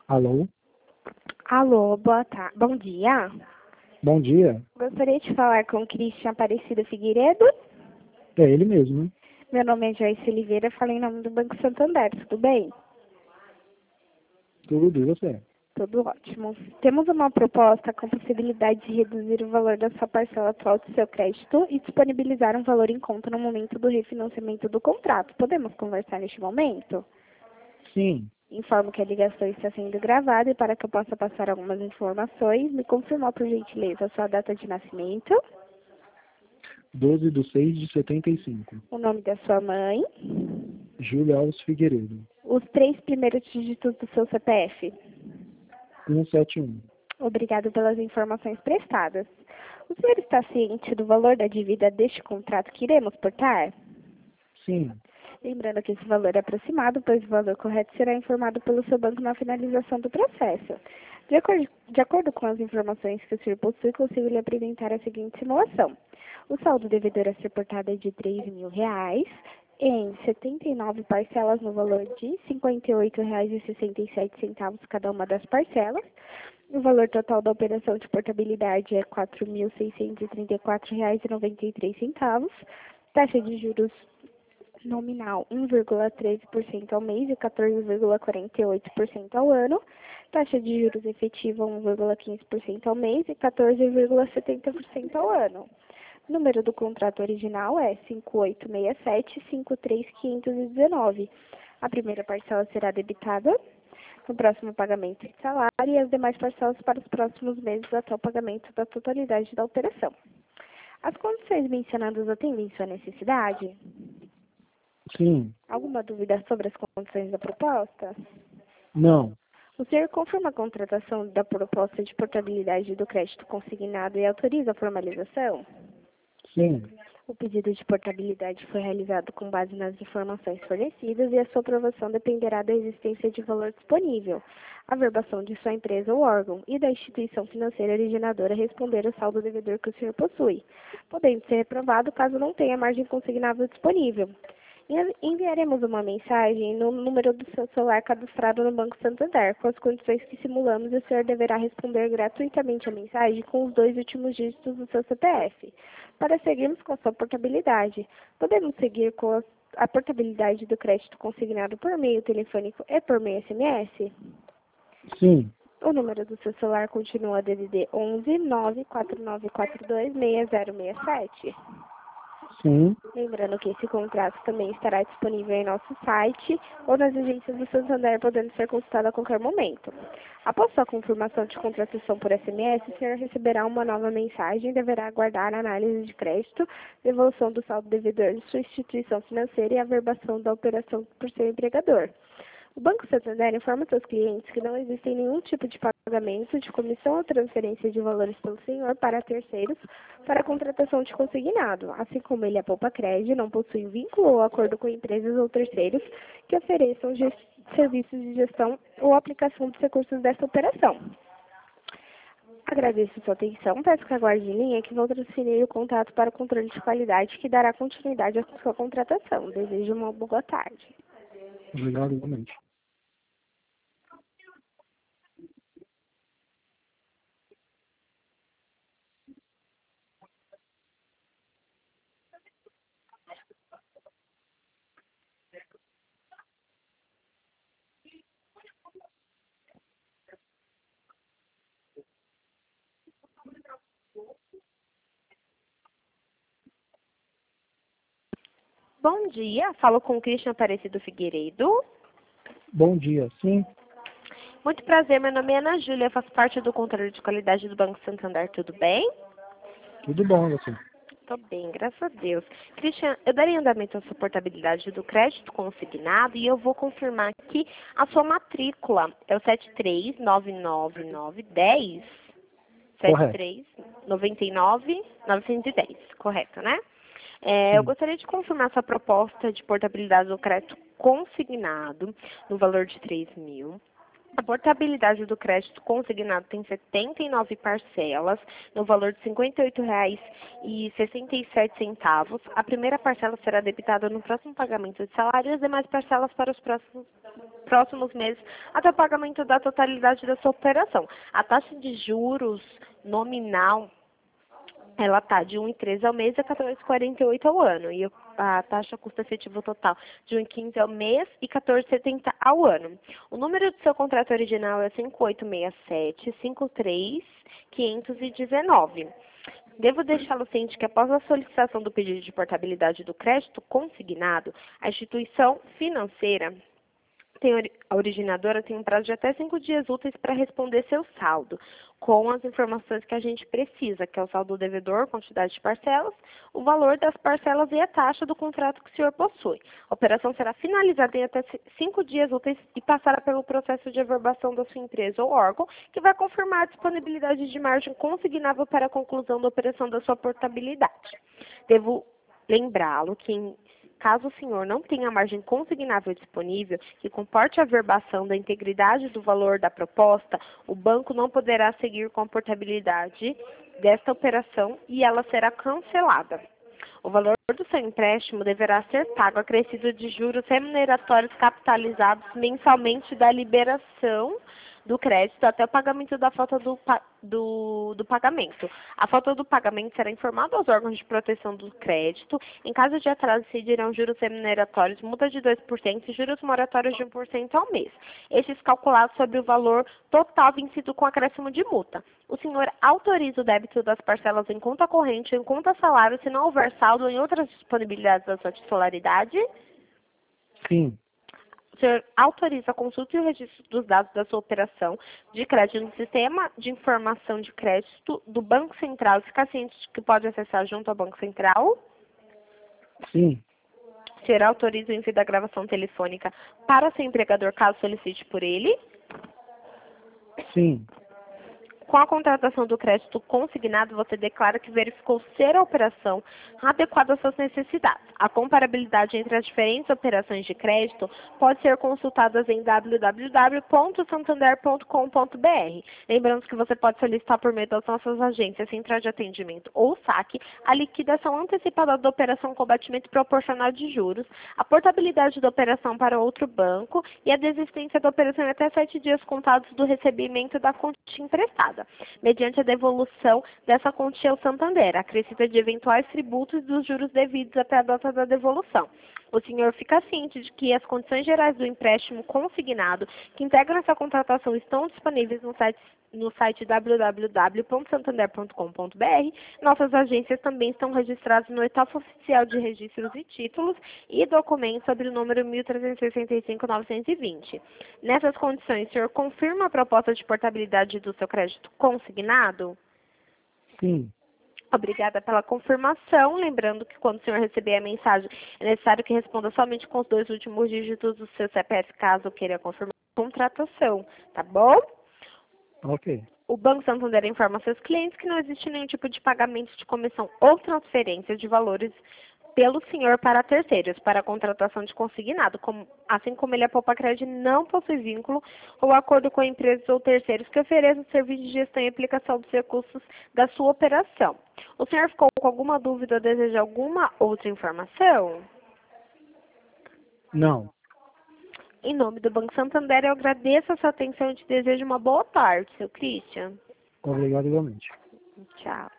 Alô? Alô, bom dia. Bom dia. Gostaria de falar com o Christian Aparecido Figueiredo. É ele mesmo, né? Meu nome é Joyce Oliveira, falei em nome do Banco Santander, tudo bem? Tudo, e você? Tudo ótimo. Temos uma proposta com possibilidade de reduzir o valor da sua parcela atual do seu crédito e disponibilizar um valor em conta no momento do refinanciamento do contrato. Podemos conversar neste momento? Sim, Informo que a ligação está sendo gravada e para que eu possa passar algumas informações, me confirmar por gentileza a sua data de nascimento, 12/6/75. o nome da sua mãe, Júlio Alves Figueiredo. os 3 primeiros dígitos do seu CPF. 171. Obrigado pelas informações prestadas. O senhor está ciente do valor da dívida deste contrato que iremos portar? Sim, Lembrando que esse valor é aproximado, pois o valor correto será informado pelo seu banco na finalização do processo. De acordo com as informações que o senhor possui, consigo lhe apresentar a seguinte simulação. O saldo devedor a ser portado é de R$ 3.000 em 79 parcelas no valor de R$ 58,67 cada uma das parcelas. O valor total da operação de portabilidade é R$ 4.634,93. Taxa de juros nominal 1,13% ao mês e 14,48% ao ano. Taxa de juros efetiva 1,15% ao mês e 14,70% ao ano. O número do contrato original é 5867-53519. A primeira parcela será debitada no próximo pagamento de salário e as demais parcelas para os próximos meses até o pagamento da totalidade da operação. As condições mencionadas atendem sua necessidade? sim, Alguma dúvida sobre as condições da proposta? não, O senhor confirma a contratação da proposta de portabilidade do crédito consignado e autoriza a formalização? sim, O pedido de portabilidade foi realizado com base nas informações fornecidas e a sua aprovação dependerá da existência de valor disponível, a verbação de sua empresa ou órgão e da instituição financeira originadora responder ao saldo devedor que o senhor possui, podendo ser reprovado caso não tenha margem consignável disponível. Enviaremos uma mensagem no número do seu celular cadastrado no Banco Santander, com as condições que simulamos, e o senhor deverá responder gratuitamente a mensagem com os 2 últimos dígitos do seu CPF. Para seguirmos com a sua portabilidade, podemos seguir com a portabilidade do crédito consignado por meio telefônico e por meio SMS? sim, O número do seu celular continua DDD 11 94942 6067. sim, Lembrando que esse contrato também estará disponível em nosso site ou nas agências do Santander, podendo ser consultado a qualquer momento. Após sua confirmação de contratação por SMS, o senhor receberá uma nova mensagem e deverá aguardar a análise de crédito, devolução do saldo devedor de sua instituição financeira e a verbação da operação por seu empregador. O Banco Santander informa seus clientes que não existe nenhum tipo de pagamento de comissão ou transferência de valores pelo senhor para terceiros para a contratação de consignado, assim como ele, a Poupa Crédito, não possui vínculo ou acordo com empresas ou terceiros que ofereçam serviços de gestão ou aplicação dos recursos desta operação. Agradeço sua atenção, peço que aguarde em linha que vou transferir o contato para o controle de qualidade que dará continuidade à sua contratação. Desejo uma boa tarde. obrigado igualmente. Bom dia, falo com o Christian Aparecido Figueiredo. Bom dia, sim, Muito prazer, meu nome é Ana Júlia, faço parte do controle de qualidade do Banco Santander, tudo bem? tudo bom, e você? Tô bem, graças a Deus. Christian, eu darei andamento à sua portabilidade do crédito consignado e eu vou confirmar aqui a sua matrícula. É o 7399910, Correto, 7399910, correto, né? Eu sim, gostaria de confirmar sua proposta de portabilidade do crédito consignado no valor de 3.000. A portabilidade do crédito consignado tem 79 parcelas, no valor de R$ 58,67. A primeira parcela será debitada no próximo pagamento de salário e as demais parcelas para os próximos próximos meses até o pagamento da totalidade da sua operação. A taxa de juros nominal, ela está de 1,13 ao mês e 14,48 ao ano. E a taxa custo efetivo total de 1,15 ao mês e 14,70 ao ano. O número do seu contrato original é 5867-53-519. Devo deixá-lo ciente que após a solicitação do pedido de portabilidade do crédito consignado, a instituição financeira a originadora tem um prazo de até 5 dias úteis para responder seu saldo, com as informações que a gente precisa, que é o saldo do devedor, quantidade de parcelas, o valor das parcelas e a taxa do contrato que o senhor possui. A operação será finalizada em até 5 dias úteis e passará pelo processo de averbação da sua empresa ou órgão, que vai confirmar a disponibilidade de margem consignável para a conclusão da operação da sua portabilidade. Devo lembrá-lo que caso o senhor não tenha margem consignável disponível que comporte a averbação da integridade do valor da proposta, o banco não poderá seguir com a portabilidade desta operação e ela será cancelada. O valor do seu empréstimo deverá ser pago acrescido de juros remuneratórios capitalizados mensalmente da liberação do crédito até o pagamento da falta do pagamento. A falta do pagamento será informada aos órgãos de proteção do crédito. Em caso de atraso, incidirão juros remuneratórios, multa de 2% e juros moratórios de 1% ao mês. Estes calculados sobre o valor total vencido com acréscimo de multa. O senhor autoriza o débito das parcelas em conta corrente ou em conta salário se não houver saldo ou em outras disponibilidades da sua titularidade? Sim. O senhor autoriza a consulta e o registro dos dados da sua operação de crédito no sistema de informação de crédito do Banco Central, fica ciente de que pode acessar junto ao Banco Central? Sim. O senhor autoriza o envio da gravação telefônica para seu empregador, caso solicite por ele? Sim. Com a contratação do crédito consignado, você declara que verificou ser a operação adequada às suas necessidades. A comparabilidade entre as diferentes operações de crédito pode ser consultada em www.santander.com.br. Lembrando que você pode solicitar por meio das nossas agências Central de Atendimento ou SAC a liquidação antecipada da operação com batimento proporcional de juros, a portabilidade da operação para outro banco e a desistência da operação em até 7 dias contados do recebimento da quantia emprestada, mediante a devolução dessa quantia ao Santander, acrescida de eventuais tributos dos juros devidos até a data da devolução. O senhor fica ciente de que as condições gerais do empréstimo consignado que integram essa contratação estão disponíveis no site www.santander.com.br. Nossas agências também estão registradas no ETOF Oficial de Registros e Títulos e documentos sobre o número 1365-920. Nessas condições, o senhor confirma a proposta de portabilidade do seu crédito consignado? Sim. Obrigada pela confirmação. Lembrando que quando o senhor receber a mensagem, é necessário que responda somente com os 2 últimos dígitos do seu CPF, caso queira confirmar a contratação, tá bom? Ok. O Banco Santander informa seus clientes que não existe nenhum tipo de pagamento de comissão ou transferência de valores pelo senhor para terceiros, para a contratação de consignado, assim como ele, a Poupa-Crédito, não possui vínculo ou acordo com empresas ou terceiros que ofereçam serviço de gestão e aplicação dos recursos da sua operação. O senhor ficou com alguma dúvida ou deseja alguma outra informação? Não. Em nome do Banco Santander, eu agradeço a sua atenção e te desejo uma boa tarde, seu Christian. Obrigado igualmente. Tchau.